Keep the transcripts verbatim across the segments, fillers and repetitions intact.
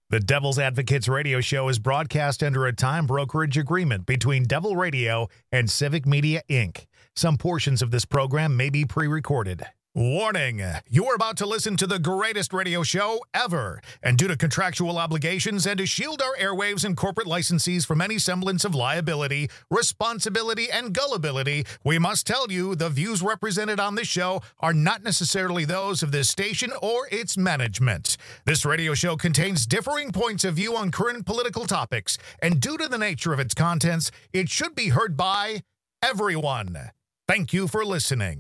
The Devil's Advocates radio show is broadcast under a time brokerage agreement between Devil Radio and Civic Media, Incorporated. Some portions of this program may be pre-recorded. Warning, you are about to listen to the greatest radio show ever. And due to contractual obligations and to shield our airwaves and corporate licensees from any semblance of liability, responsibility, and gullibility, we must tell you the views represented on this show are not necessarily those of this station or its management. This radio show contains differing points of view on current political topics, and due to the nature of its contents, it should be heard by everyone. Thank you for listening.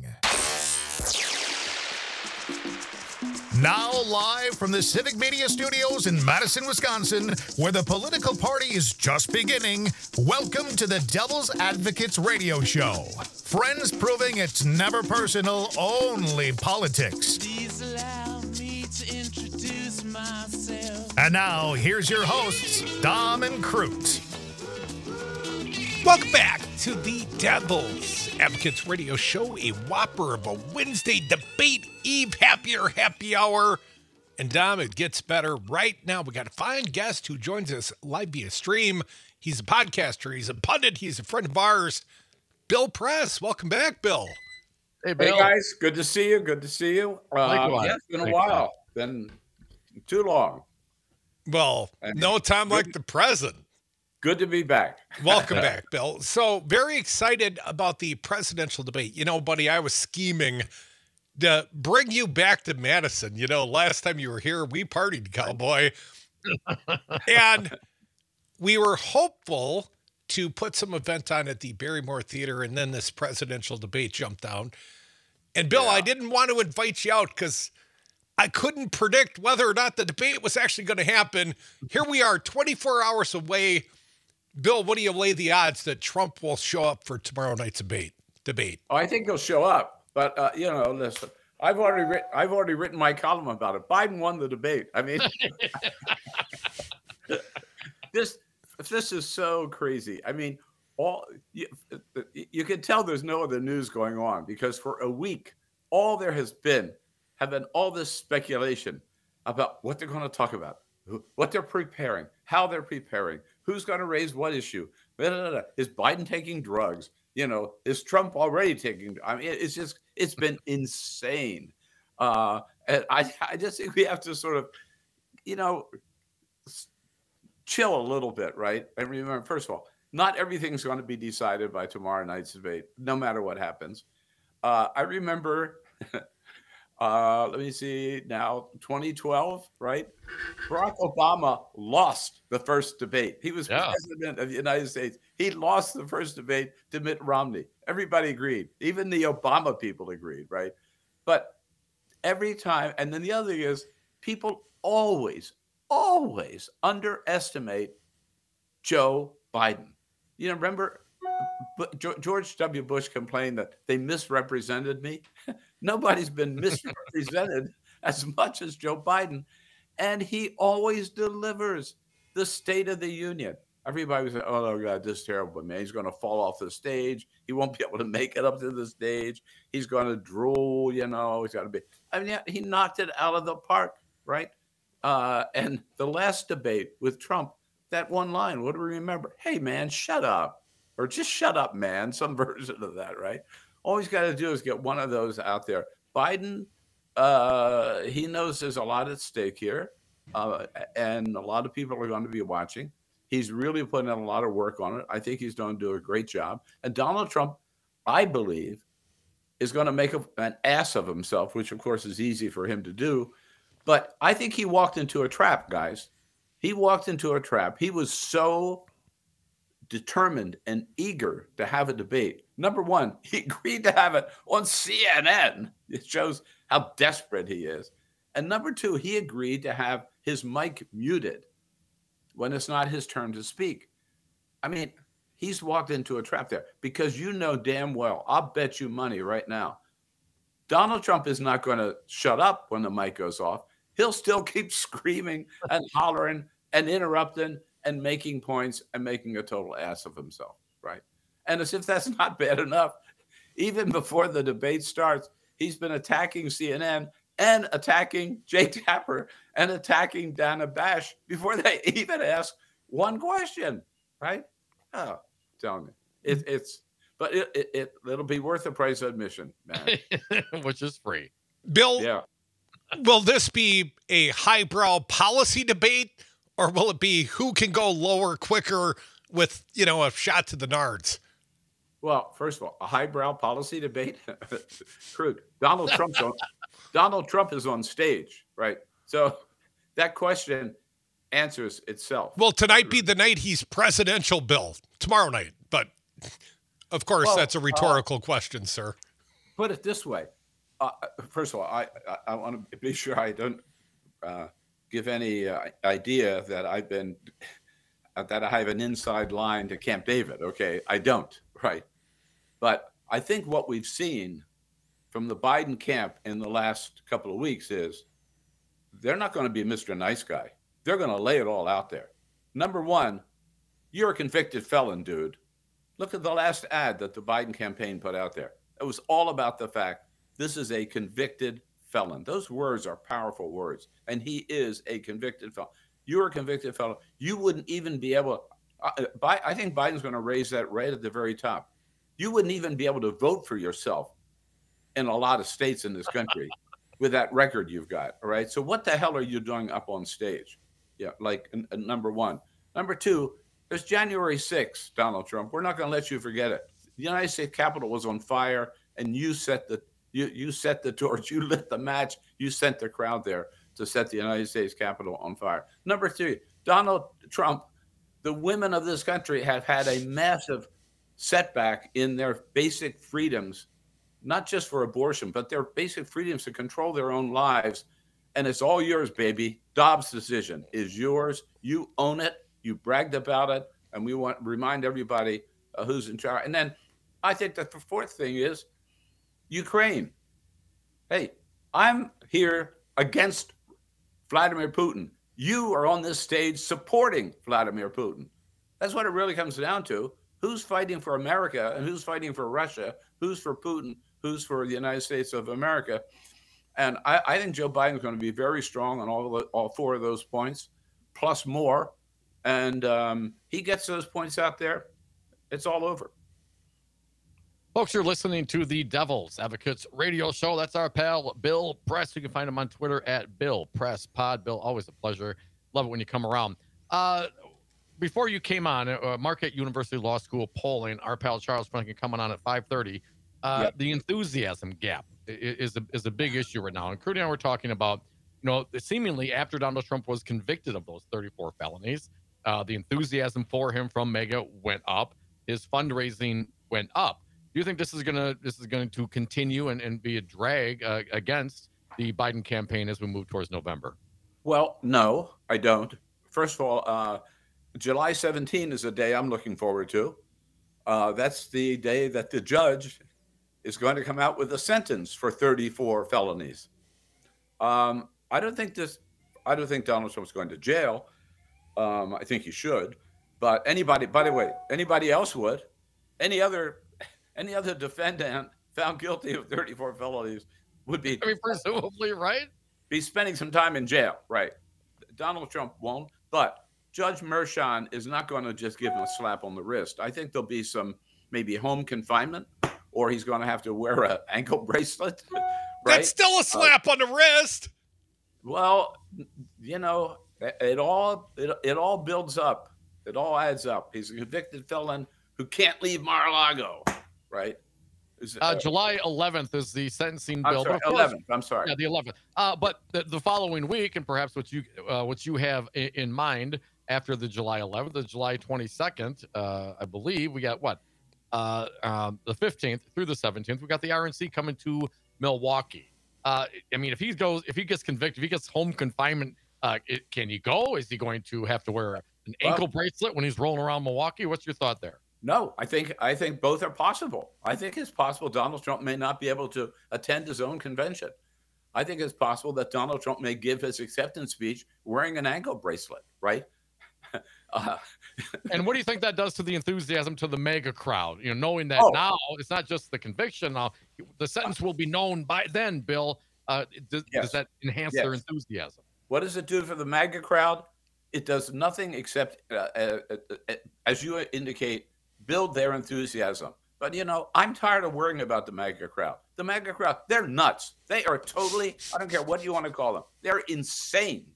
Now live from the Civic Media Studios in Madison, Wisconsin, where the political party is just beginning, welcome to the Devil's Advocates radio show. Friends proving it's never personal, only politics. Please allow me to introduce myself. And now, here's your hosts, Dom and Crute. Welcome back to the Devil's Advocates radio show, a whopper of a Wednesday debate eve happier happy hour. And Dom, it gets better right now. We got a fine guest who joins us live via stream. He's a podcaster, he's a pundit, he's a friend of ours, Bill Press. Welcome back, Bill. Hey, Bill. Hey guys, good to see you. Good to see you. Uh, yeah, it's been a while. Been too long. Well, and no time like the present. Good to be back. Welcome back, Bill. So very excited about the presidential debate. You know, buddy, I was scheming to bring you back to Madison. You know, last time you were here, we partied, cowboy. And we were hopeful to put some event on at the Barrymore Theater, and then this presidential debate jumped down. And Bill, yeah. I didn't want to invite you out because I couldn't predict whether or not the debate was actually going to happen. Here we are, twenty-four hours away. Bill, what do you lay the odds that Trump will show up for tomorrow night's debate? Debate. Oh, I think he'll show up, but uh, you know, listen, I've already written, I've already written my column about it. Biden won the debate. I mean, this this is so crazy. I mean, all you, you can tell there's no other news going on because for a week, all there has been have been all this speculation about what they're going to talk about, what they're preparing, how they're preparing, who's going to raise what issue. Blah, blah, blah. Is Biden taking drugs? You know, is Trump already taking? I mean, it's just, it's been insane. Uh, and I, I just think we have to sort of, you know, chill a little bit, right? And remember, first of all, not everything's going to be decided by tomorrow night's debate, no matter what happens. Uh, I remember... Uh, let me see now, twenty twelve, right? Barack Obama lost the first debate. He was yeah. president of the United States. He lost the first debate to Mitt Romney. Everybody agreed. Even the Obama people agreed, right? But every time, and then the other thing is people always, always underestimate Joe Biden. You know, remember George W. Bush complained that they misrepresented me. Nobody's been misrepresented as much as Joe Biden. And he always delivers the State of the Union. Everybody was like, oh, God, this is terrible, man. He's going to fall off the stage. He won't be able to make it up to the stage. He's going to drool, you know. He's got to be. I mean, he knocked it out of the park, right? Uh, and the last debate with Trump, that one line, what do we remember? Hey, man, shut up. Or just shut up, man. Some version of that, right? All he's got to do is get one of those out there. Biden, uh, he knows there's a lot at stake here, uh, and a lot of people are going to be watching. He's really putting in a lot of work on it. I think he's going to do a great job. And Donald Trump, I believe, is going to make a, an ass of himself, which, of course, is easy for him to do. But I think he walked into a trap, guys. He walked into a trap. He was so determined and eager to have a debate. Number one, he agreed to have it on C N N. It shows how desperate he is. And number two, he agreed to have his mic muted when it's not his turn to speak. I mean, he's walked into a trap there because you know damn well, I'll bet you money right now, Donald Trump is not going to shut up when the mic goes off. He'll still keep screaming and hollering and interrupting and making points and making a total ass of himself, right? And as if that's not bad enough, even before the debate starts, he's been attacking C N N and attacking Jake Tapper and attacking Dana Bash before they even ask one question, right? Oh, tell me. It, it's, but it, it, it, it'll be worth the price of admission, man. Which is free. Bill, Yeah. will this be a highbrow policy debate, or will it be who can go lower quicker with, you know, a shot to the nards? Well, first of all, a highbrow policy debate, crude. Donald Trump's on, Donald Trump is on stage, right? So that question answers itself. Will tonight be the night he's presidential, Bill? Tomorrow night, but of course Well, that's a rhetorical uh, question, sir. Put it this way: uh, first of all, I I, I want to be sure I don't uh, give any uh, idea that I've been that I have an inside line to Camp David. Okay, I don't. Right. But I think what we've seen from the Biden camp in the last couple of weeks is they're not going to be Mister Nice Guy. They're going to lay it all out there. Number one, you're a convicted felon, dude. Look at the last ad that the Biden campaign put out there. It was all about the fact this is a convicted felon. Those words are powerful words, and he is a convicted felon. You're a convicted felon. You wouldn't even be able uh, I think Biden's going to raise that right at the very top. You wouldn't even be able to vote for yourself in a lot of states in this country with that record you've got. All right. So what the hell are you doing up on stage? Yeah. Like uh, number one. Number two, there's January sixth, Donald Trump. We're not going to let you forget it. The United States Capitol was on fire, and you set the you you set the torch. You lit the match. You sent the crowd there to set the United States Capitol on fire. Number three, Donald Trump. The women of this country have had a massive setback in their basic freedoms, not just for abortion, but their basic freedoms to control their own lives. And it's all yours, baby. Dobbs' decision is yours. You own it. You bragged about it. And we want to remind everybody uh, who's in charge. And then I think that the fourth thing is Ukraine. Hey, I'm here against Vladimir Putin. You are on this stage supporting Vladimir Putin. That's what it really comes down to. Who's fighting for America and who's fighting for Russia? Who's for Putin? Who's for the United States of America? And I, I think Joe Biden is going to be very strong on all, the, all four of those points, plus more. And um, he gets those points out there, it's all over. Folks, you're listening to the Devil's Advocates radio show. That's our pal, Bill Press. You can find him on Twitter at Bill Press Pod. Bill, always a pleasure. Love it when you come around. Uh, before you came on, uh, Marquette University Law School polling, our pal Charles Franklin coming on at five thirty. Uh, yep. The enthusiasm gap is a, is a big issue right now. And Crudy and I were talking about, you know, seemingly after Donald Trump was convicted of those thirty-four felonies, uh, the enthusiasm for him from MAGA went up. His fundraising went up. Do you think this is gonna this is going to continue and, and be a drag uh, against the Biden campaign as we move towards November? Well, no, I don't. First of all, uh, July seventeenth is a day I'm looking forward to. Uh, that's the day that the judge is going to come out with a sentence for thirty-four felonies. Um, I don't think this. I don't think Donald Trump's going to jail. Um, I think he should. But anybody, by the way, anybody else would. Any other. Any other defendant found guilty of thirty-four felonies would be, I mean, presumably, right? Be spending some time in jail, right? Donald Trump won't, but Judge Merchan is not going to just give him a slap on the wrist. I think there'll be some maybe home confinement, or he's going to have to wear an ankle bracelet. Right? That's still a slap uh, on the wrist. Well, you know, it, it all it, it all builds up. It all adds up. He's a convicted felon who can't leave Mar-a-Lago. Right. Uh, uh, July eleventh is the sentencing I'm bill. Sorry, course, eleventh. I'm sorry. Yeah, the eleventh. Uh, but the, the following week, and perhaps what you uh, what you have in, in mind after the July eleventh, the July twenty-second, uh, I believe we got what uh, um, the fifteenth through the seventeenth. We got the R N C coming to Milwaukee. Uh, I mean, if he goes, if he gets convicted, if he gets home confinement, uh, it, can he go? Is he going to have to wear an ankle well, bracelet when he's rolling around Milwaukee? What's your thought there? No, I think I think both are possible. I think it's possible Donald Trump may not be able to attend his own convention. I think it's possible that Donald Trump may give his acceptance speech wearing an ankle bracelet, right? uh, and what do you think that does to the enthusiasm to the MAGA crowd? You know, knowing that oh, now it's not just the conviction. Now the sentence will be known by then, Bill. Uh, does, Yes. does that enhance Yes. their enthusiasm? What does it do for the MAGA crowd? It does nothing except, uh, uh, uh, as you indicate, build their enthusiasm. But, you know, I'm tired of worrying about the MAGA crowd. The MAGA crowd, they're nuts. They are totally, I don't care what you want to call them. They're insane.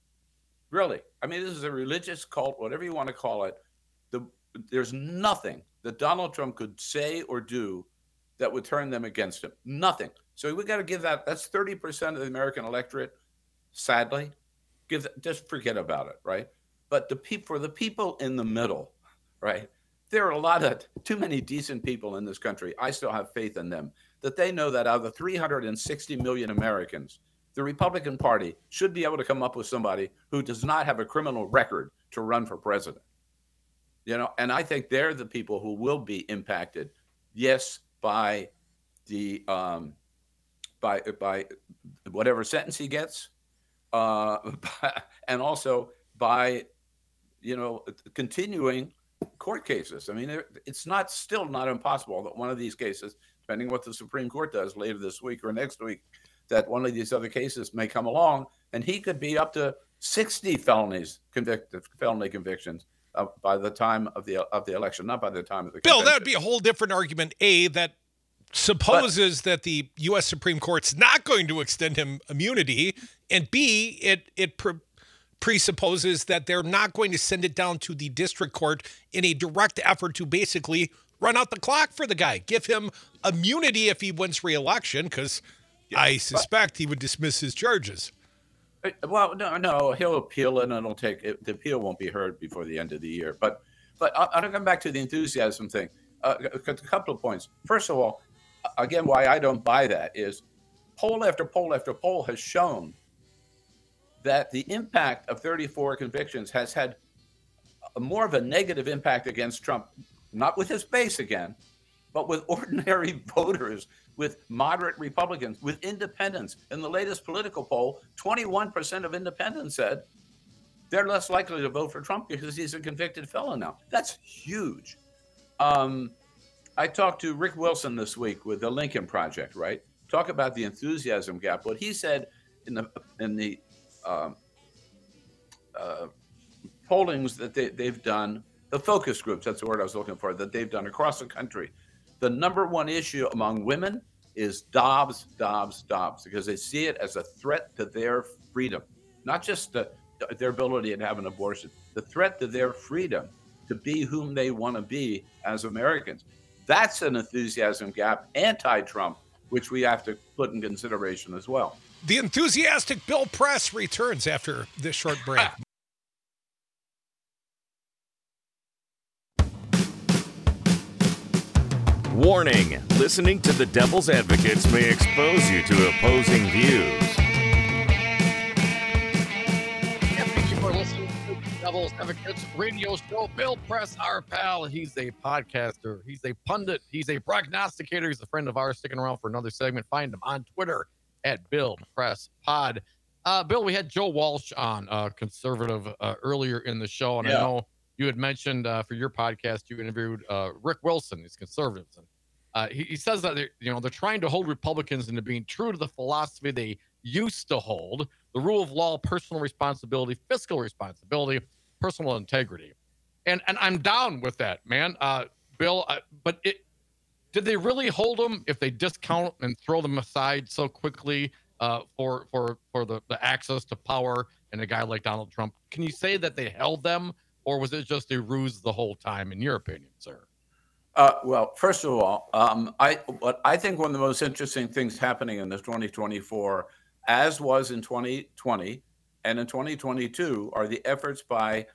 Really. I mean, this is a religious cult, whatever you want to call it. The, there's nothing that Donald Trump could say or do that would turn them against him. Nothing. So we got to give that, that's thirty percent of the American electorate, sadly. Give that, just forget about it, right? But the people, for the people in the middle, right? There are a lot of too many decent people in this country. I still have faith in them that they know that out of the three hundred sixty million Americans, the Republican Party should be able to come up with somebody who does not have a criminal record to run for president. You know, and I think they're the people who will be impacted, yes, by the um, by by whatever sentence he gets, uh, and also by, you know, continuing court cases. I mean, it's not still not impossible that one of these cases, depending what the Supreme Court does later this week or next week, that one of these other cases may come along, and he could be up to sixty felonies, convicted, felony convictions uh, by the time of the of the election, not by the time of the Bill, convention. that would be a whole different argument. A, that supposes but, that the U S Supreme Court's not going to extend him immunity, and B, it it pre- presupposes that they're not going to send it down to the district court in a direct effort to basically run out the clock for the guy, give him immunity if he wins re-election, because yeah, I suspect but, he would dismiss his charges. Well, no, no, he'll appeal it, and it'll take it, the appeal won't be heard before the end of the year. But, but I'll, I'll come back to the enthusiasm thing. Uh, a, a couple of points. First of all, again, why I don't buy that is poll after poll after poll has shown that the impact of thirty-four convictions has had a, more of a negative impact against Trump, not with his base again, but with ordinary voters, with moderate Republicans, with independents. In the latest political poll, twenty-one percent of independents said they're less likely to vote for Trump because he's a convicted felon now. That's huge. Um, I talked to Rick Wilson this week with the Lincoln Project, right? Talk about the enthusiasm gap. What he said in the in the um, uh, pollings that they, they've done, the focus groups, that's the word I was looking for, that they've done across the country, the number one issue among women is Dobbs, Dobbs, Dobbs, because they see it as a threat to their freedom, not just the, their ability to have an abortion, the threat to their freedom to be whom they want to be as Americans. That's an enthusiasm gap, anti-Trump, which we have to put in consideration as well. The enthusiastic Bill Press returns after this short break. Warning, listening to the Devil's Advocates may expose you to opposing views. Yeah, thank you for listening to the Devil's Advocates radio show. Bill Press, our pal, he's a podcaster, he's a pundit, he's a prognosticator, he's a friend of ours, sticking around for another segment. Find him on Twitter at Bill Press Pod. Uh, Bill, we had Joe Walsh on, uh, conservative, uh, earlier in the show, and yeah. I know you had mentioned uh, for your podcast, you interviewed uh, Rick Wilson, he's conservative. And, uh, he, he says that they're, you know, they're trying to hold Republicans into being true to the philosophy they used to hold: the rule of law, personal responsibility, fiscal responsibility, personal integrity. And and I'm down with that, man. Uh, Bill, uh, but it, did they really hold them if they discount and throw them aside so quickly uh, for for for the, the access to power and a guy like Donald Trump? Can you say that they held them? Or was it just a ruse the whole time, in your opinion, sir? Uh, well, first of all, um, I what I think one of the most interesting things happening in this twenty twenty-four, as was in twenty twenty and in twenty twenty-two, are the efforts by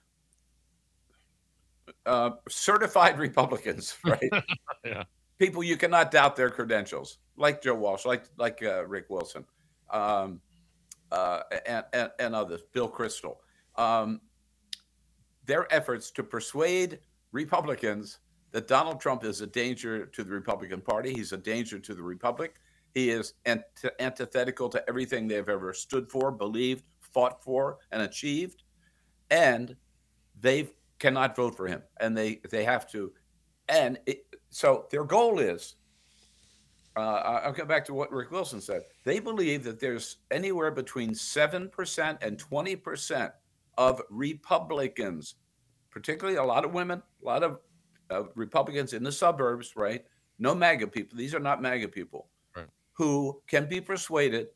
uh, certified Republicans, right? Yeah. People you cannot doubt their credentials, like Joe Walsh, like like uh, Rick Wilson, um, uh, and, and and others, Bill Kristol. Um, their efforts to persuade Republicans that Donald Trump is a danger to the Republican Party. He's a danger to the Republic. He is ant- antithetical to everything they've ever stood for, believed, fought for, and achieved. And they cannot vote for him. And they, they have to. And it, so their goal is, uh, I'll get back to what Rick Wilson said. They believe that there's anywhere between seven percent and twenty percent of Republicans, particularly a lot of women, a lot of uh, Republicans in the suburbs, right? No MAGA people. These are not MAGA people, Right. who can be persuaded,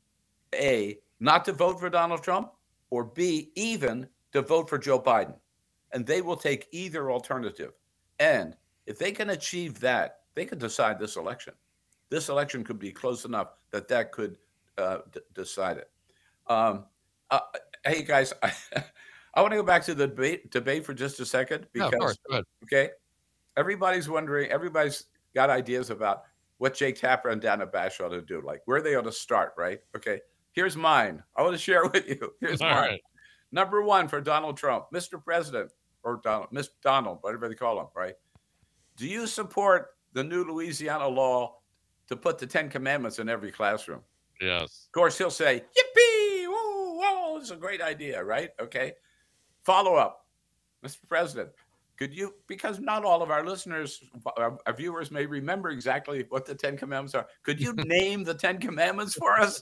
A, not to vote for Donald Trump, or B, even to vote for Joe Biden. And they will take either alternative. And if they can achieve that, they can decide this election. This election could be close enough that that could uh, d- decide it. Um, uh, hey, guys, I, I want to go back to the debate, debate for just a second. Yeah, Because, of course. Go ahead. okay, everybody's wondering, everybody's got ideas about what Jake Tapper and Dana Bash ought to do, like where they ought to start, right? Okay, here's mine. I want to share with you. Here's All mine. right. Number one for Donald Trump, Mister President, or Donald, Mister Donald, whatever they call him, right? Do you support the new Louisiana law to put the Ten Commandments in every classroom? Yes. Of course, he'll say, yippee, woo, whoa, it's a great idea, right? Okay. Follow up, Mister President, could you, because not all of our listeners, our, our viewers may remember exactly what the Ten Commandments are. Could you name the Ten Commandments for us?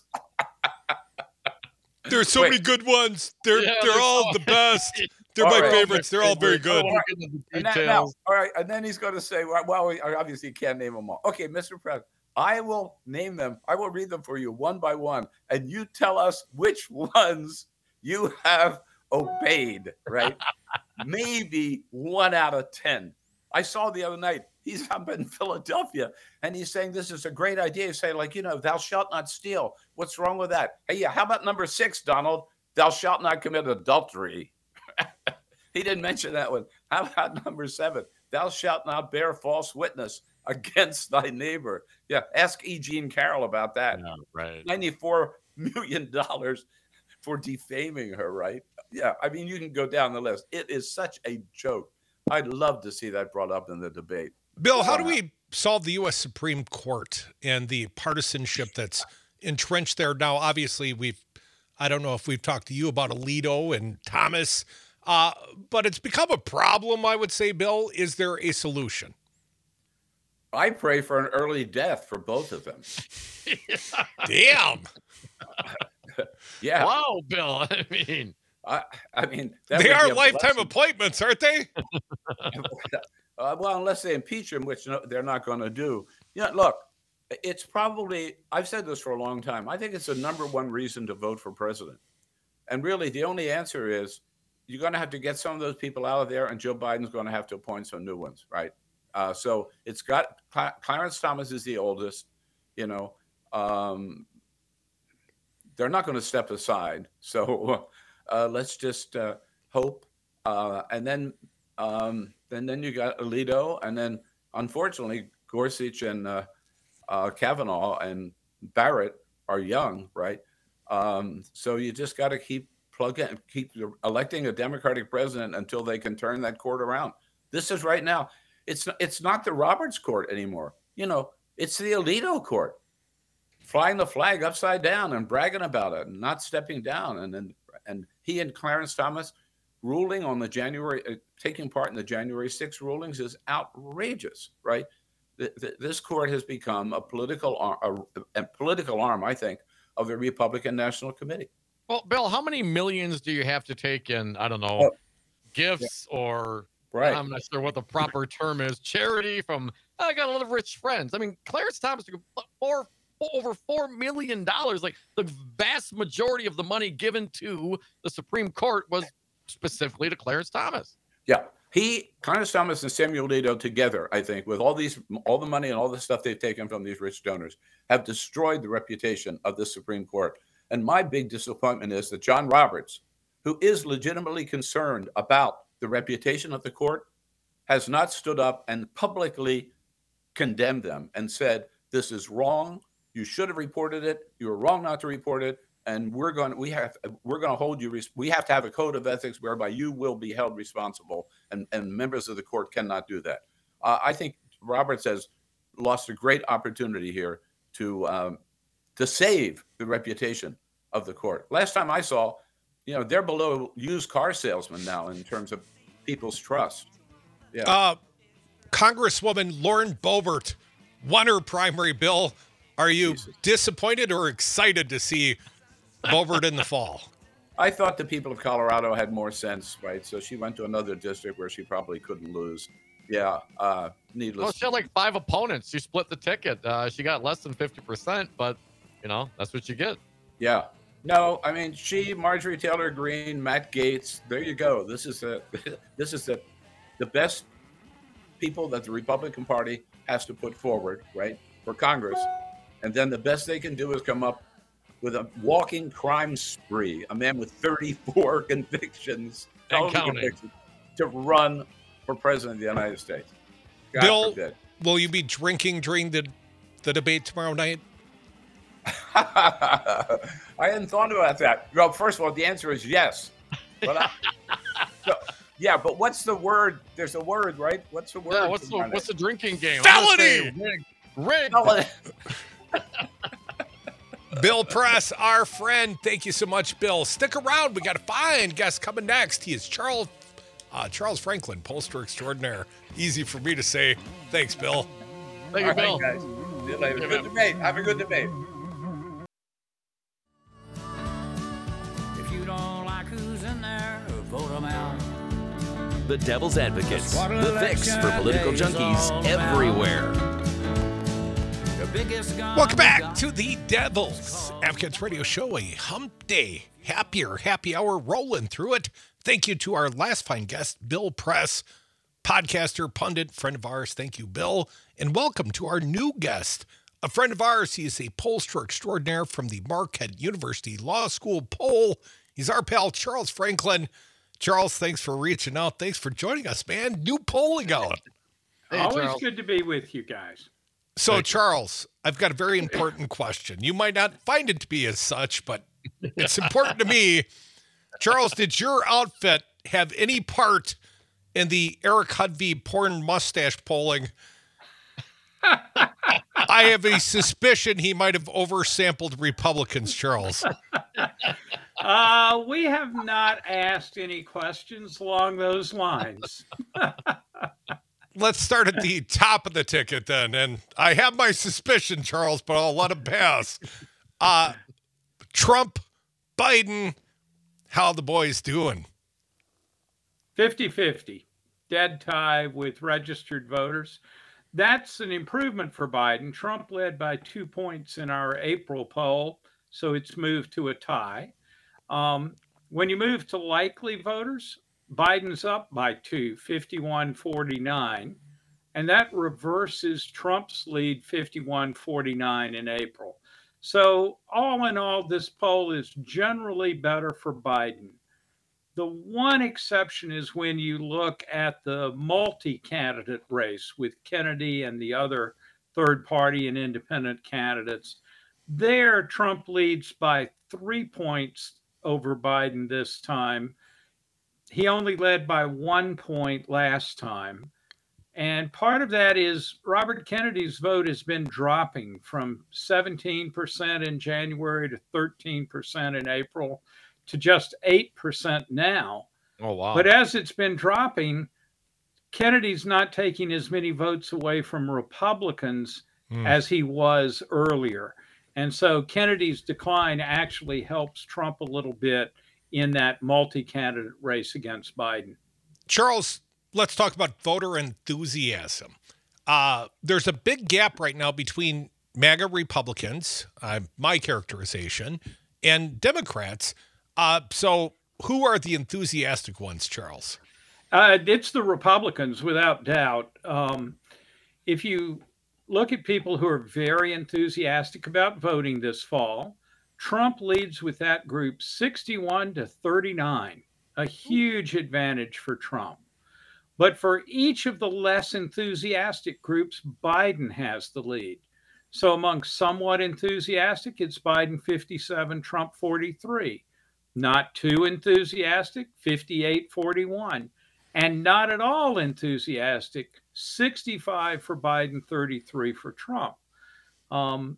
There's so Wait. many good ones. They're Yeah, they're there's all so- the best. They're All my right. favorites. They're all very good. I don't wanna get into the And that, now, details. all right, and then he's going to say, well, well, we obviously can't name them all. Okay, Mister President, I will name them. I will read them for you one by one, and you tell us which ones you have obeyed, right? Maybe one out of ten. I saw the other night, he's up in Philadelphia, and he's saying this is a great idea. He's saying, like, you know, thou shalt not steal. What's wrong with that? Hey, yeah, how about number six, Donald? Thou shalt not commit adultery. He didn't mention that one. How about number seven? Thou shalt not bear false witness against thy neighbor. Yeah, ask E. Jean Carroll about that. Yeah, right. ninety-four million dollars for defaming her, right? Yeah, I mean, you can go down the list. It is such a joke. I'd love to see that brought up in the debate. Bill, how do we solve the U S Supreme Court and the partisanship that's entrenched there now? Obviously, we've, I don't know if we've talked to you about Alito and Thomas, uh, but it's become a problem, I would say, Bill. Is there a solution? I pray for an early death for both of them. Damn. Yeah, Wow, Bill. I mean, I, I mean, that They would be are a lifetime blessing. appointments, aren't they? Uh, well, unless they impeach him, which no, they're not going to do. Yeah, look, it's probably, I've said this for a long time. I think it's the number one reason to vote for president. And really, the only answer is you're going to have to get some of those people out of there, and Joe Biden's going to have to appoint some new ones, right? Uh, so it's got Cl- Clarence Thomas is the oldest, you know. Um, they're not going to step aside. So uh, let's just uh, hope. Uh, and then um, and then you got Alito, and then unfortunately Gorsuch and uh, uh, Kavanaugh and Barrett are young, right? Um, so you just got to keep plugging, keep electing a Democratic president until they can turn that court around. This is right now. It's it's not the Roberts court anymore. You know, it's the Alito court, flying the flag upside down and bragging about it and not stepping down. And then and he and Clarence Thomas ruling on the January, uh, taking part in the January sixth rulings is outrageous, right? Th- th- this court has become a political arm, a, a political arm, I think, of the Republican National Committee. well, Bill, how many millions do you have to take in, I don't know, Oh, gifts or Right. I'm not sure what the proper term is, charity from, I got a lot of rich friends. I mean, Clarence Thomas took four, over four million dollars. Like the vast majority of the money given to the Supreme Court was specifically to Clarence Thomas. Yeah, he, Clarence Thomas and Samuel Alito together, I think, with all these, all the money and all the stuff they've taken from these rich donors, have destroyed the reputation of the Supreme Court. And my big disappointment is that John Roberts, who is legitimately concerned about the reputation of the court, has not stood up and publicly condemned them and said, this is wrong. You should have reported it. You were wrong not to report it. And we're going, we have, we're going to hold you. We have to have a code of ethics whereby you will be held responsible, and, and members of the court cannot do that. Uh, I think Roberts has lost a great opportunity here to um, to save the reputation of the court. Last time I saw, you know, they're below used car salesmen now in terms of people's trust. Yeah. Uh, Congresswoman Lauren Boebert won her primary. Bill, are you Jesus. disappointed or excited to see Boebert in the fall? I thought the people of Colorado had more sense, right? So she went to another district where she probably couldn't lose. Yeah, uh, needless. Well, she had like five opponents. She split the ticket. Uh, she got less than fifty percent, but, you know, that's what you get. Yeah. No, I mean, she, Marjorie Taylor Greene, Matt Gaetz, there you go. This is the, this is the, the best people that the Republican Party has to put forward, right, for Congress. And then the best they can do is come up with a walking crime spree, a man with thirty-four convictions, And counting. convictions, to run for president of the United States. God Bill, forbid. will you be drinking during the, the debate tomorrow night? I hadn't thought about that. Well, first of all, the answer is yes. But I, so, yeah, but what's the word? There's a word, right? What's the word? Yeah, what's the tomorrow what's the night? drinking game? I'm gonna say Felony! Rig. Rig. Felony. Bill Press, our friend. Thank you so much, Bill. Stick around. We got a fine guest coming next. He is Charles uh, Charles Franklin, pollster extraordinaire. Easy for me to say. Thanks, Bill. Thank you, All Bill. right, guys. See you later. Yeah, Good man. debate. Have a good debate. If you don't like who's in there, vote them out. The Devil's Advocates, That's what the fix for election political day is junkies all everywhere. The biggest gun Welcome we back got. to the Devils Advocates Radio Show, a hump day, happier, happy hour rolling through it. Thank you to our last fine guest, Bill Press, podcaster, pundit, friend of ours. Thank you, Bill. And welcome to our new guest, a friend of ours. He is a pollster extraordinaire from the Marquette University Law School poll. He's our pal, Charles Franklin. Charles, thanks for reaching out. Thanks for joining us, man. New polling out. Hey, Always Charles. good to be with you guys. So, Charles, I've got a very important question. You might not find it to be as such, but it's important to me. Charles, did your outfit have any part in the Eric Hudvey porn mustache polling? I have a suspicion he might have oversampled Republicans, Charles. Uh, we have not asked any questions along those lines. Let's start at the top of the ticket then. And I have my suspicion, Charles, but I'll let him pass. Uh, Trump, Biden, how the boys doing? fifty-fifty, dead tie with registered voters. That's an improvement for Biden. Trump led by two points in our April poll, so it's moved to a tie. Um, when you move to likely voters, Biden's up by two, fifty-one forty-nine, and that reverses Trump's lead, fifty-one forty-nine in April. So all in all, this poll is generally better for Biden. The one exception is when you look at the multi-candidate race with Kennedy and the other third party and independent candidates. There, Trump leads by three points over Biden this time. He only led by one point last time. And part of that is Robert Kennedy's vote has been dropping from seventeen percent in January to thirteen percent in April to just eight percent now. Oh, wow. But as it's been dropping, Kennedy's not taking as many votes away from Republicans Hmm. as he was earlier. And so Kennedy's decline actually helps Trump a little bit in that multi-candidate race against Biden. Charles, let's talk about voter enthusiasm. Uh, there's a big gap right now between MAGA Republicans, uh, my characterization, and Democrats. Uh, so who are the enthusiastic ones, Charles? Uh, it's the Republicans, without doubt. Um, if you look at people who are very enthusiastic about voting this fall, Trump leads with that group sixty-one to thirty-nine, a huge advantage for Trump. But for each of the less enthusiastic groups, Biden has the lead. So among somewhat enthusiastic, it's Biden fifty-seven, Trump forty-three. Not too enthusiastic, fifty-eight forty-one. And not at all enthusiastic, sixty-five for Biden, thirty-three for Trump. Um,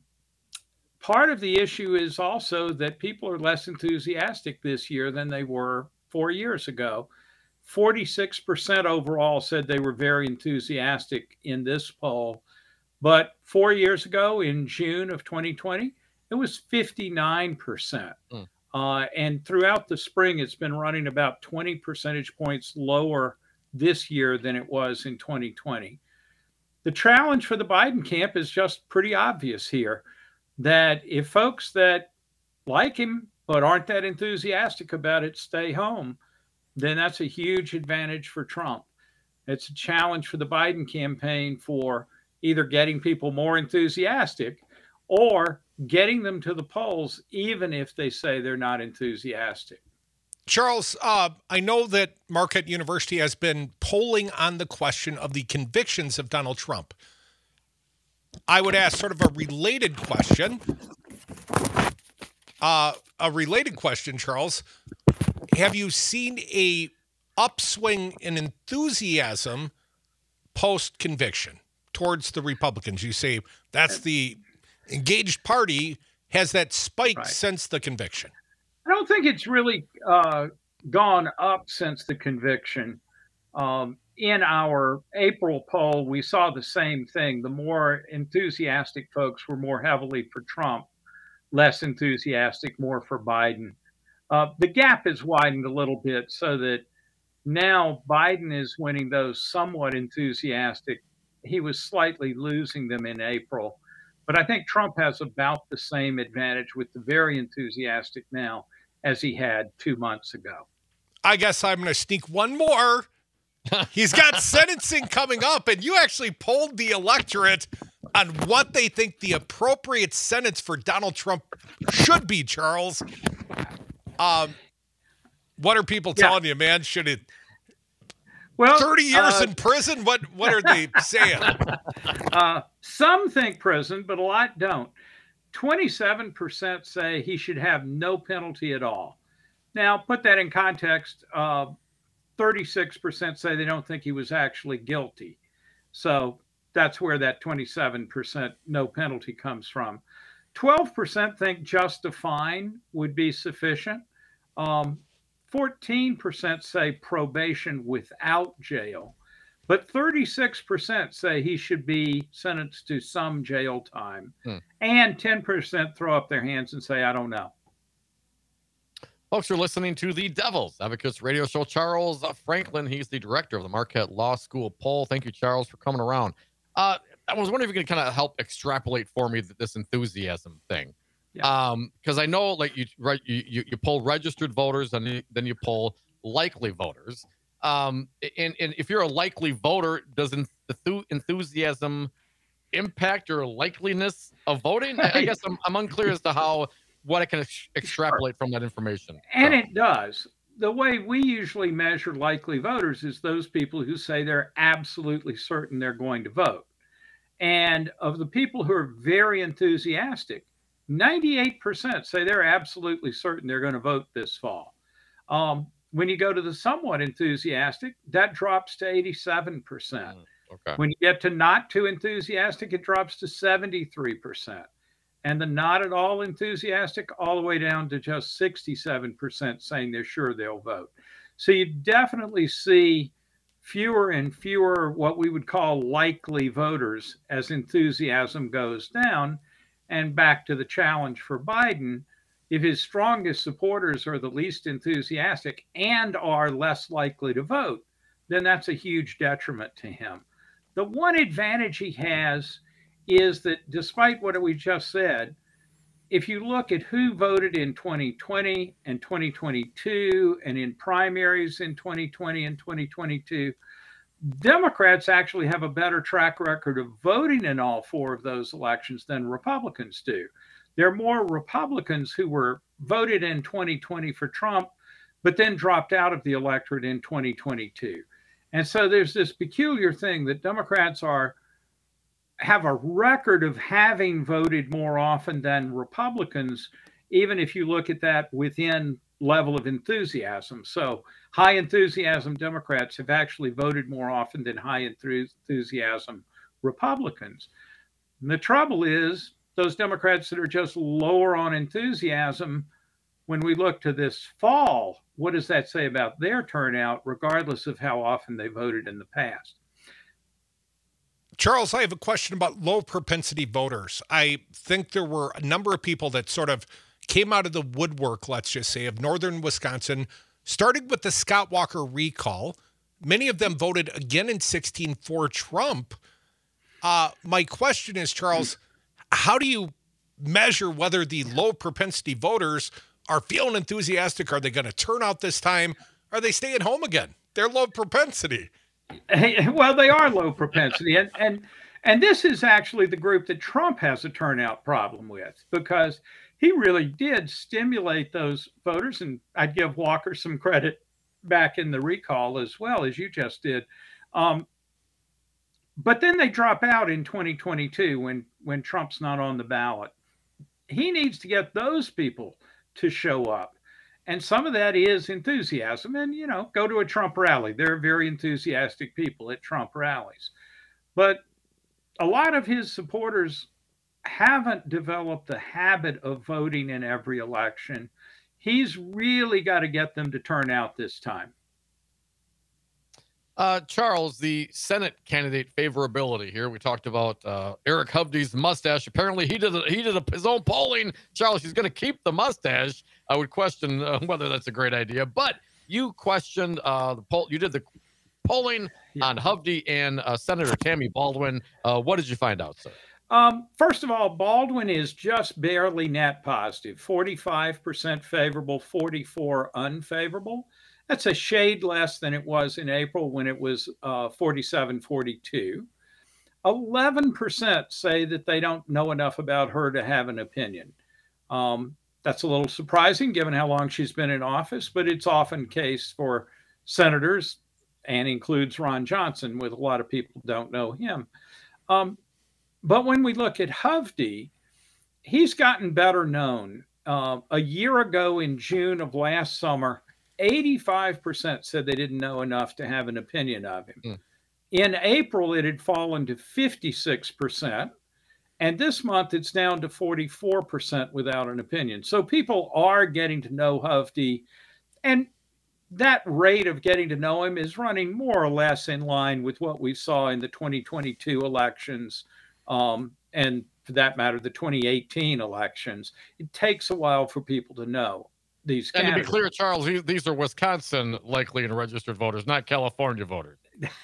part of the issue is also that people are less enthusiastic this year than they were four years ago. forty-six percent overall said they were very enthusiastic in this poll. But four years ago in June of twenty twenty, it was fifty-nine percent. Mm. Uh, and throughout the spring, it's been running about twenty percentage points lower this year than it was in twenty twenty. The challenge for the Biden camp is just pretty obvious here, that if folks that like him but aren't that enthusiastic about it stay home, then that's a huge advantage for Trump. It's a challenge for the Biden campaign for either getting people more enthusiastic or getting them to the polls, even if they say they're not enthusiastic. Charles, uh, I know that Marquette University has been polling on the question of the convictions of Donald Trump. I would ask sort of a related question. Uh, a related question, Charles. Have you seen a upswing in enthusiasm post-conviction towards the Republicans? You say that's the engaged party has that spiked Right. since the conviction. I don't think it's really uh, gone up since the conviction. Um, in our April poll, we saw the same thing. The more enthusiastic folks were more heavily for Trump, less enthusiastic, more for Biden. Uh, the gap has widened a little bit so that now Biden is winning those somewhat enthusiastic. He was slightly losing them in April. But I think Trump has about the same advantage with the very enthusiastic now as he had two months ago. I guess I'm going to sneak one more. He's got sentencing coming up, and you actually polled the electorate on what they think the appropriate sentence for Donald Trump should be, Charles. Um, what are people Yeah. telling you, man? Should it Well, thirty years uh, in prison? What What are they saying? Uh, some think prison, but a lot don't. twenty-seven percent say he should have no penalty at all. Now, put that in context. Uh, thirty-six percent say they don't think he was actually guilty. So that's where that twenty-seven percent no penalty comes from. twelve percent think just a fine would be sufficient. Um, fourteen percent say probation without jail. But thirty-six percent say he should be sentenced to some jail time. Hmm. And ten percent throw up their hands and say, I don't know. Folks, you're listening to the Devil's Advocates Radio Show. Charles Franklin, he's the director of the Marquette Law School poll. Thank you, Charles, for coming around. Uh, I was wondering if you could kind of help extrapolate for me this enthusiasm thing. Yeah. Um, because I know, like you, right, you, you you poll registered voters, and you, then you poll likely voters. Um, and, and if you're a likely voter, does enth- enthusiasm impact your likeliness of voting? I, I guess I'm, I'm unclear as to how what I can ex- extrapolate from that information. And So, it does. The way we usually measure likely voters is those people who say they're absolutely certain they're going to vote. And of the people who are very enthusiastic, ninety-eight percent say they're absolutely certain they're going to vote this fall. Um, when you go to the somewhat enthusiastic, that drops to eighty-seven percent. okay. When you get to not too enthusiastic, it drops to seventy-three percent. And the not at all enthusiastic, all the way down to just sixty-seven percent saying they're sure they'll vote. So you definitely see fewer and fewer what we would call likely voters as enthusiasm goes down. And back to the challenge for Biden, if his strongest supporters are the least enthusiastic and are less likely to vote, then that's a huge detriment to him. The one advantage he has is that despite what we just said, if you look at who voted in twenty twenty and twenty twenty-two and in primaries in twenty twenty and twenty twenty-two, Democrats actually have a better track record of voting in all four of those elections than Republicans do. There are more Republicans who were voted in twenty twenty for Trump, but then dropped out of the electorate in twenty twenty-two. And so there's this peculiar thing that Democrats are have a record of having voted more often than Republicans, even if you look at that within level of enthusiasm. So high enthusiasm Democrats have actually voted more often than high enthusiasm Republicans. And the trouble is those Democrats that are just lower on enthusiasm, when we look to this fall, what does that say about their turnout, regardless of how often they voted in the past? Charles, I have a question about low propensity voters. I think there were a number of people that sort of came out of the woodwork, let's just say, of northern Wisconsin, starting with the Scott Walker recall. Many of them voted again in sixteen for Trump. Uh, my question is, Charles, how do you measure whether the low propensity voters are feeling enthusiastic? Are they going to turn out this time? Are they staying home again? They're low propensity. Well, they are low propensity. And, and, and this is actually the group that Trump has a turnout problem with, because he really did stimulate those voters. And I'd give Walker some credit back in the recall as well, as you just did. Um, but then they drop out in twenty twenty-two when, when Trump's not on the ballot. He needs to get those people to show up. And some of that is enthusiasm. And, you know, go to a Trump rally. There are very enthusiastic people at Trump rallies. But a lot of his supporters haven't developed the habit of voting in every election. He's really got to get them to turn out this time. Uh, Charles, the Senate candidate favorability here. We talked about uh, Eric Hovde's mustache. Apparently, he did a, he did a, his own polling. Charles, he's going to keep the mustache. I would question uh, whether that's a great idea. But you questioned uh, the poll. You did the polling Yeah. on Hovde and uh, Senator Tammy Baldwin. Uh, what did you find out, sir? Um, first of all, Baldwin is just barely net positive, forty-five percent favorable, forty-four unfavorable. That's a shade less than it was in April when it was uh, forty-seven forty-two. eleven percent say that they don't know enough about her to have an opinion. Um, that's a little surprising given how long she's been in office, but it's often the case for senators, and includes Ron Johnson, with a lot of people don't know him. Um, but when we look at Hovde, he's gotten better known. Uh, a year ago in June of last summer, eighty-five percent said they didn't know enough to have an opinion of him. Mm. In April, it had fallen to fifty-six percent. And this month, it's down to forty-four percent without an opinion. So people are getting to know Hovde. And that rate of getting to know him is running more or less in line with what we saw in the twenty twenty-two elections. Um, and for that matter, the twenty eighteen elections. It takes a while for people to know these And candidates. to be clear, Charles, these, these are Wisconsin likely and registered voters, not California voters.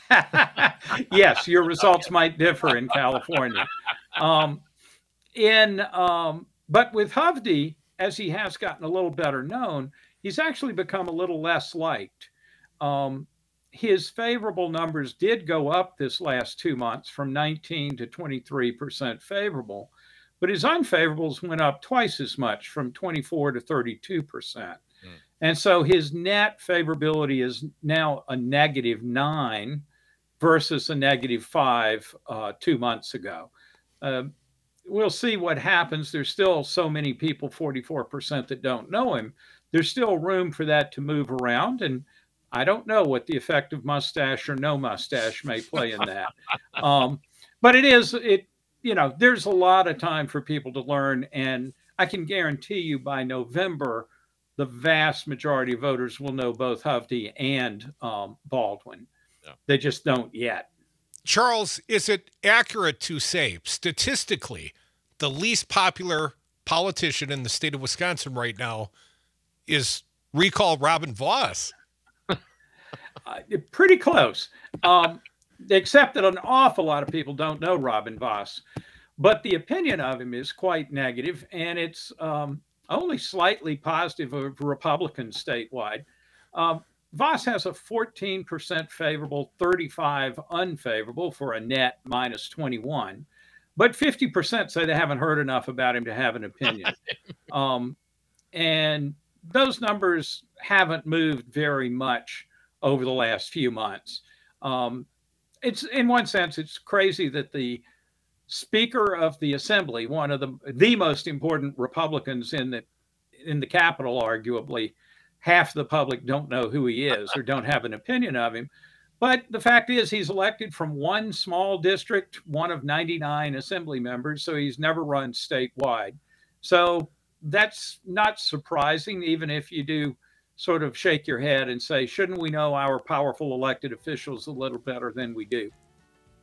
Yes, your results might differ in California. Um, in um, but with Hovde, as he has gotten a little better known, he's actually become a little less liked. Um, his favorable numbers did go up this last two months from nineteen to twenty-three percent favorable, but his unfavorables went up twice as much, from twenty-four to thirty-two percent. Mm. And so his net favorability is now a negative nine versus a negative five uh, two months ago. Uh, we'll see what happens. There's still so many people, forty-four percent, that don't know him. There's still room for that to move around. And I don't know what the effect of mustache or no mustache may play in that. Um, but it is, it, you know, there's a lot of time for people to learn. And I can guarantee you by November, the vast majority of voters will know both Hovde and um, Baldwin. Yeah. They just don't yet. Charles, is it accurate to say, statistically, the least popular politician in the state of Wisconsin right now is recall Robin Vos? Uh, pretty close, um, except that an awful lot of people don't know Robin Vos. But the opinion of him is quite negative, and it's um, only slightly positive of Republicans statewide. Um, Vos has a fourteen percent favorable, thirty-five unfavorable, for a net minus twenty-one. But fifty percent say they haven't heard enough about him to have an opinion. um, and those numbers haven't moved very much over the last few months. Um, it's, in one sense, it's crazy that the Speaker of the Assembly, one of the the most important Republicans in the in the Capitol, arguably, half the public don't know who he is or don't have an opinion of him. But the fact is, he's elected from one small district, one of ninety-nine assembly members, so he's never run statewide. So that's not surprising, even if you do sort of shake your head and say, shouldn't we know our powerful elected officials a little better than we do?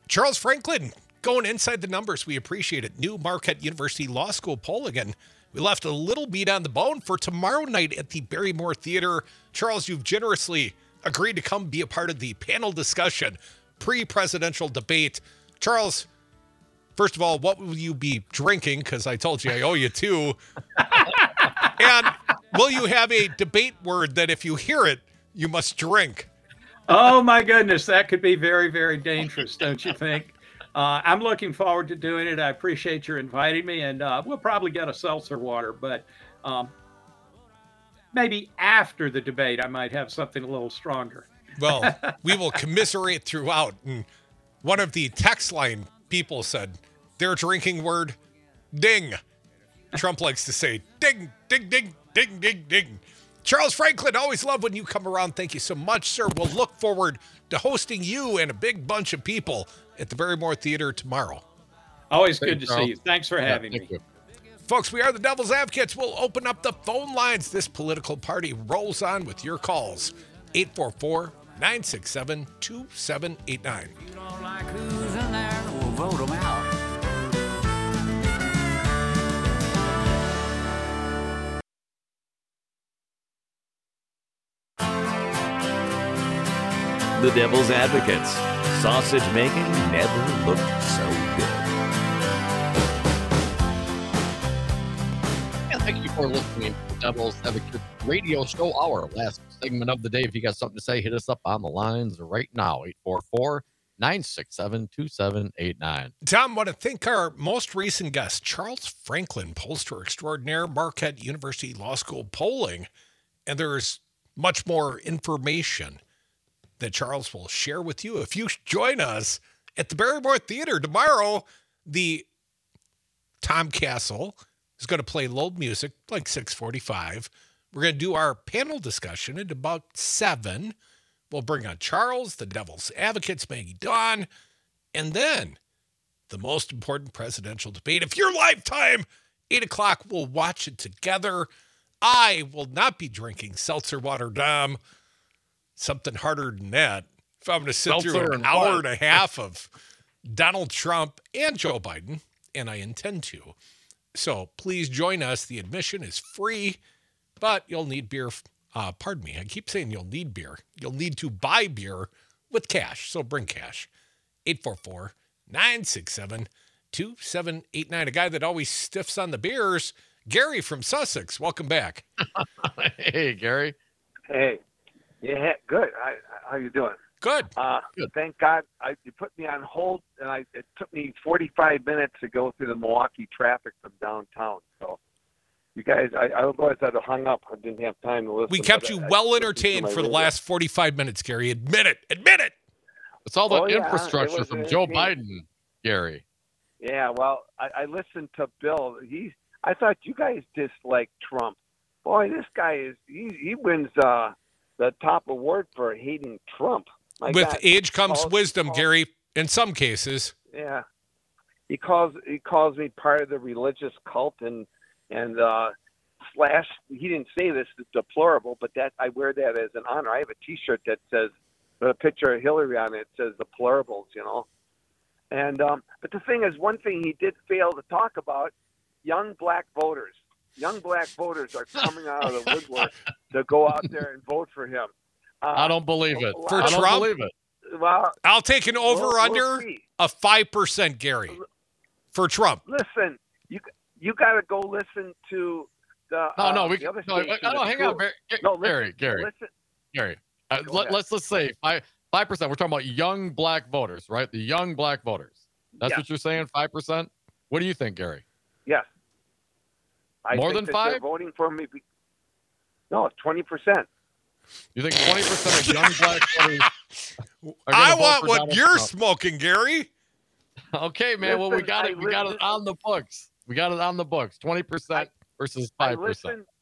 Charles Franklin going inside the numbers. We appreciate it. New Marquette University Law School poll again. We left a little meat on the bone for tomorrow night at the Barrymore Theater. Charles, you've generously agreed to come be a part of the panel discussion, pre-presidential debate. Charles, first of all, what will you be drinking? Because I told you I owe you two. And will you have a debate word that if you hear it, you must drink? Oh, my goodness. That could be very, very dangerous, don't you think? Uh, I'm looking forward to doing it. I appreciate your inviting me, and uh, we'll probably get a seltzer water, but um, maybe after the debate, I might have something a little stronger. Well, we will commiserate throughout. And one of the text line people said their drinking word, ding. Trump likes to say ding, ding, ding, ding, ding, ding. Charles Franklin, always love when you come around. Thank you so much, sir. We'll look forward to hosting you and a big bunch of people at the Barrymore Theater tomorrow. Always Thank good you, to Charles. see you. Thanks for Yeah, having thank me. you. Folks, we are the Devil's Advocates. We'll open up the phone lines. This political party rolls on with your calls. eight four four, nine six seven, two seven eight nine. If you don't like who's in there, we'll vote them out. The Devil's Advocates. Sausage making never looked so good. And thank you for listening to the Devil's Advocate Radio Show, our last segment of the day. If you got something to say, hit us up on the lines right now, eight four four, nine six seven, two seven eight nine. Tom, want to thank our most recent guest, Charles Franklin, pollster extraordinaire, Marquette University Law School polling. And there's much more information that Charles will share with you if you join us at the Barrymore Theater tomorrow. The Tom Castle is going to play loud music like six forty-five. We're going to do our panel discussion at about seven. We'll bring on Charles, the Devil's Advocates, Maggie Dawn, and then the most important presidential debate of your lifetime. eight o'clock, we'll watch it together. I will not be drinking seltzer water, Dom. Something harder than that. If I'm going to sit Seltzer through an and hour what? and a half of Donald Trump and Joe Biden, and I intend to. So please join us. The admission is free, but you'll need beer. Uh, pardon me. I keep saying you'll need beer. You'll need to buy beer with cash. So bring cash. eight four four, nine six seven, two seven eight nine. A guy that always stiffs on the beers, Gary from Sussex. Welcome back. Hey, Gary. Hey, yeah, good. I, how you doing? Good. Uh, Good. Thank God I, you put me on hold, and I, it took me forty-five minutes to go through the Milwaukee traffic from downtown. So, you guys, I, I otherwise I'd have hung up. I didn't have time to listen. We kept but you I- I well listened to entertained my for the radio. last forty-five minutes, Gary. Admit it. Admit it. It's all the Oh, yeah, it infrastructure was from Joe entertaining. Biden, Gary. Yeah, well, I, I listened to Bill. He, I thought you guys dislike Trump. Boy, this guy is he, he wins uh, the top award for hating Trump. My With God. age comes Calls- wisdom, calls- Gary, in some cases. Yeah, he calls he calls me part of the religious cult and and uh, slash. He didn't say this is deplorable, but that I wear that as an honor. I have a T-shirt that says with a picture of Hillary on it. It says deplorables, you know. And um, but the thing is, one thing he did fail to talk about: young black voters. Young black voters are coming out of the woodwork to go out there and vote for him. Uh, I don't believe it. For I don't Trump? believe it. Well, I'll take an we'll- we'll over-under see. of five percent, Gary, for Trump. Listen, you you got to go listen to the. No, uh, no, we the other no, station, no, the hang Truth. on, Gary. No, listen, Gary, Gary, listen. Gary. Uh, Go let, ahead. let's let's say five five percent. We're talking about young black voters, right? The young black voters. That's Yeah. what you're saying. Five percent. What do you think, Gary? Yes. I More think than that they're five? voting for me. be- No, twenty percent. You think twenty percent of young black voters? are gonna I vote want for what Donald you're Trump? smoking, Gary. Okay, man. well, we Listen, got I it. We got it listened- on the books. We got it on the books. Twenty percent versus I five percent. listen.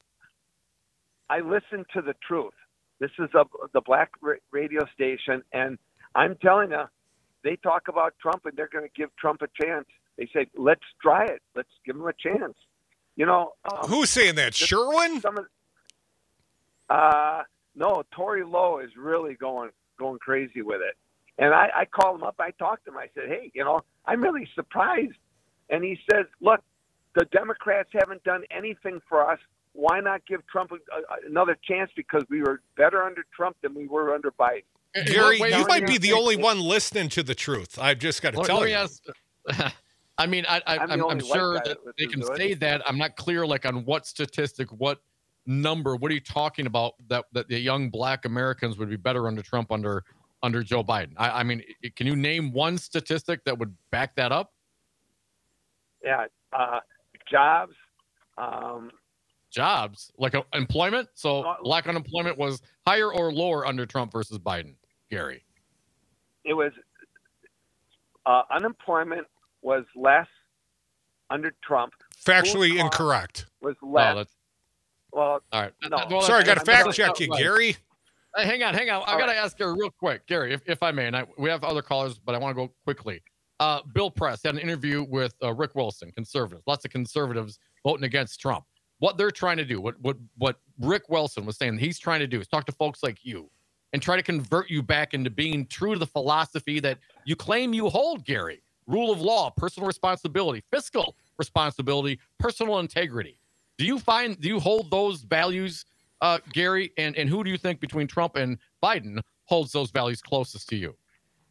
I listen to the Truth. This is a, the black ra- radio station, and I'm telling you, they talk about Trump, and they're going to give Trump a chance. They say, "Let's try it. Let's give him a chance." You know, um, Who's saying that? just- Sherwin? some of uh no, Tory Lowe is really going going crazy with it. And I, I called him up. I talked to him. I said, hey, you know, I'm really surprised. And he says, look, the Democrats haven't done anything for us. Why not give Trump a, a, another chance? Because we were better under Trump than we were under Biden. Gary, Wait, you wait, might wait, be the wait, only wait. one listening to the truth. I've just got to Let- tell let me you. ask- I mean, I, I, I'm the I'm, I'm only white sure guy that that they listens can to it. say that. I'm not clear, like on what statistic, what number. What are you talking about? That that the young Black Americans would be better under Trump under under Joe Biden. I, I mean, i- can you name one statistic that would back that up? Yeah, uh, jobs. Um, Jobs, like uh, employment. So Uh, Black unemployment was higher or lower under Trump versus Biden. Gary. it was uh, unemployment was less under Trump. Factually Full cost incorrect. Was Oh, less. that's well, all right. No. Well, Sorry, I got that's- to I'm fact sorry. check you, right. Gary. Hey, hang on, hang on. I All gotta right. ask you real quick, Gary, if, if I may, and I, we have other callers, but I want to go quickly. Uh, Bill Press had an interview with uh, Rick Wilson, conservatives. Lots of conservatives voting against Trump. What they're trying to do, what what what Rick Wilson was saying, he's trying to do is talk to folks like you and try to convert you back into being true to the philosophy that you claim you hold, Gary. Rule of law, personal responsibility, fiscal responsibility, personal integrity. Do you find, do you hold those values, uh, Gary? And, and who do you think between Trump and Biden holds those values closest to you?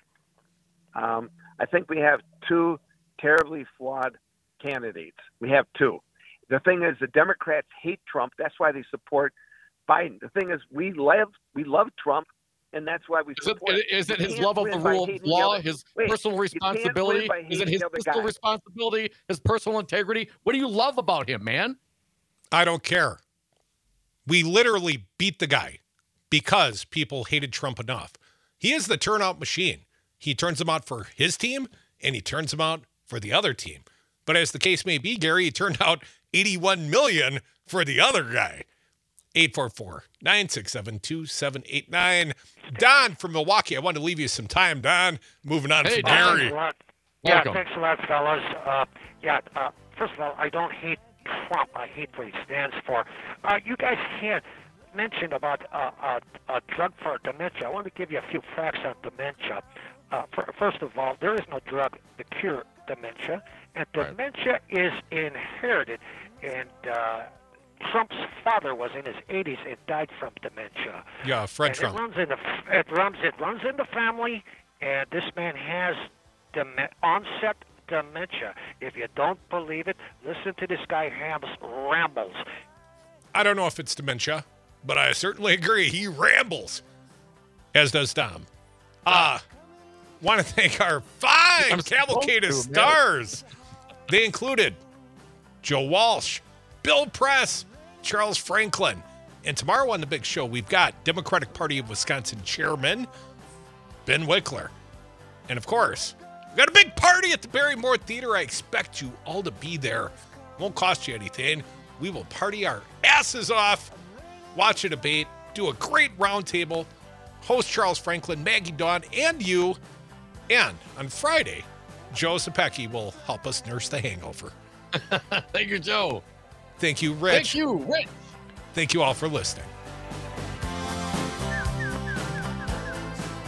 Um, I think we have two terribly flawed candidates. We have two. The thing is, the Democrats hate Trump. That's why they support Biden. The thing is, we love we love Trump, and that's why we Is it, support. is it You his can't love of the win by rule of hating the law, other- his Wait, personal you can't win responsibility? by Is it hating his the other fiscal guy. responsibility, his personal integrity? What do you love about him, man? I don't care. We literally beat the guy because people hated Trump enough. He is the turnout machine. He turns them out for his team and he turns them out for the other team. But as the case may be, Gary, he turned out eighty-one million for the other guy. eight four four, nine six seven, two seven eight nine. Don from Milwaukee. I wanted to leave you some time, Don. Moving on Hey, from Don. Gary. Thanks a lot. Yeah, Welcome. thanks a lot, fellas. Uh, yeah, uh, first of all, I don't hate Trump. I hate what he stands for. Uh, you guys had mentioned about uh, uh, a drug for dementia. I want to give you a few facts on dementia. Uh, for, first of all, there is no drug to cure dementia, and Right. dementia is inherited. And uh, Trump's father was in his eighties and died from dementia. Yeah, Fred And Trump. It runs in the it runs it runs in the family, and this man has dem- onset dementia. If you don't believe it, listen to this guy Ham's rambles. I don't know if it's dementia, but I certainly agree. He rambles, as does Dom. Uh, want to thank our five I'm cavalcade of supposed to, man. stars. They included Joe Walsh, Bill Press, Charles Franklin. And tomorrow on the big show, we've got Democratic Party of Wisconsin Chairman Ben Wickler. And of course, we've got a big party at the Barrymore Theater. I expect you all to be there. Won't cost you anything. We will party our asses off, watch a debate, do a great roundtable, host Charles Franklin, Maggie Dawn, and you. And on Friday, Joe Sapecki will help us nurse the hangover. Thank you, Joe. Thank you, Rich. Thank you, Rich. Thank you all for listening.